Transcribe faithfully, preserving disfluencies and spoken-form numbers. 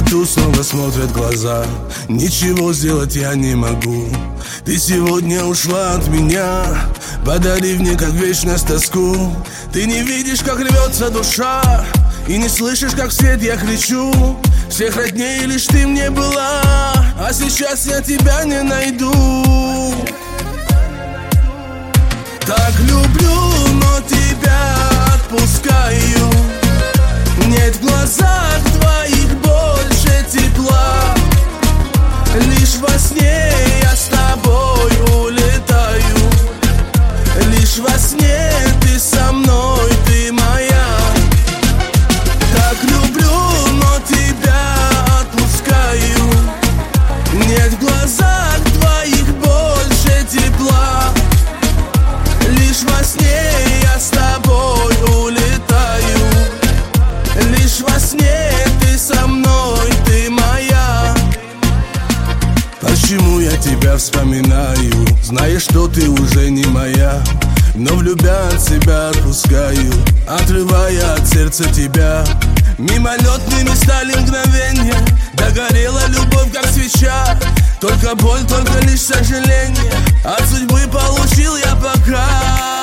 темноту снова смотрят глаза. Ничего сделать я не могу. Ты сегодня ушла от меня, подарив мне как вечность тоску. Ты не видишь, как рвется душа, и не слышишь, как вслед я кричу. Всех родней лишь ты мне была, а сейчас я тебя не найду. Так люблю, но тебя отпускаю. Нет в глазах твоих больше тепла. Лишь во сне я с тобой улетаю. Лишь во сне ты со мной, ты моя. Так люблю, но тебя отпускаю. Нет в глазах твоих больше тепла. Лишь во сне я с тобой улетаю. Лишь во сне ты со мной, ты моя. Почему я тебя вспоминаю, зная, что ты уже не моя? Но влюбя от себя отпускаю, отрывая от сердца тебя. Мимолетными стали мгновения, догорела любовь, как свеча. Только боль, только лишь сожаление от судьбы получил я пока.